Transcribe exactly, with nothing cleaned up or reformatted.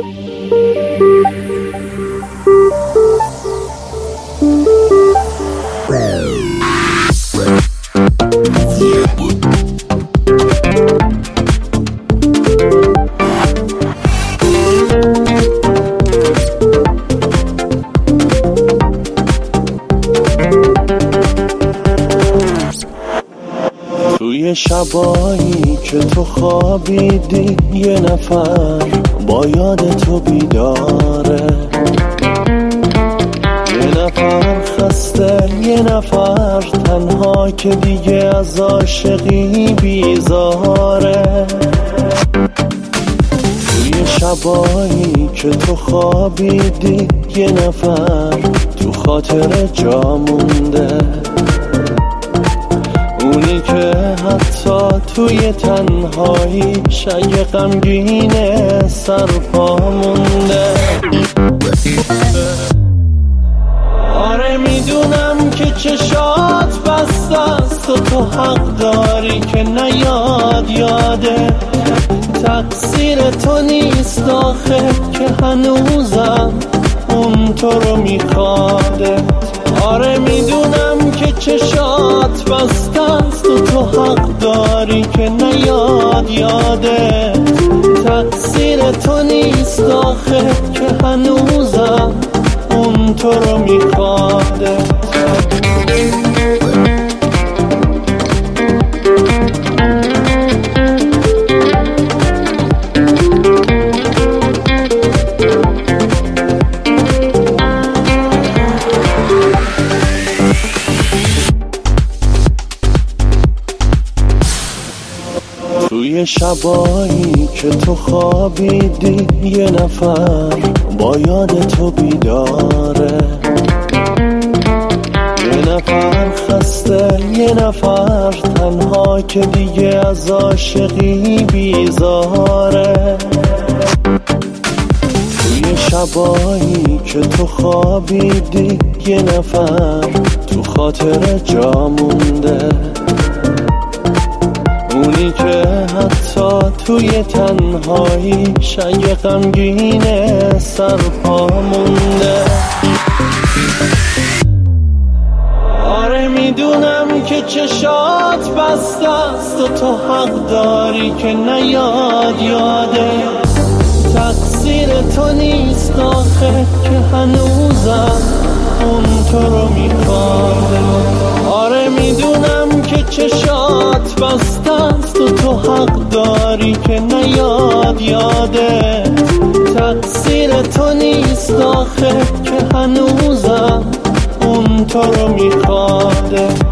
توی شبایی که تو خوابیدی یه نفر با یاد تو بیداره، یه نفر خسته، یه نفر تنها که دیگه از عاشقی بیزاره. توی شبایی که تو خوابیدی یه نفر تو خاطر جا مونده، اونی که حتی توی تنهایی شای غمگینه سرپا مونده. آره میدونم که چشات بسته است و تو حق داری که نیاد یاده، تقصیر تو نیست آخه که هنوزم اون تو رو میخواده. آره میدونم که چشات بسته است و تو حق داری که نیاد یاده، تقصیر تو نیست آخه که هنوزم اون تو رو میخواده. توی شبایی که تو خوابیدی یه نفر با یاد تو بیداره، یه نفر خسته، یه نفر تنها که دیگه از عاشقی بیزاره. توی شبایی که تو خوابیدی یه نفر تو خاطر جا مونده، اونی که حتی توی تنهایی شای غمگینه سرپا مونده. آره میدونم که چشات بسته است و تو حق داری که نیاد یاده، تقصیر تو نیست آخه که هنوزم اون تو رو میخواده. آره میدونم که چشات بسته است و تو حق داری که نیاد یاده، تقصیر تو نیست آخه که هنوزم اون تو رو میخواده.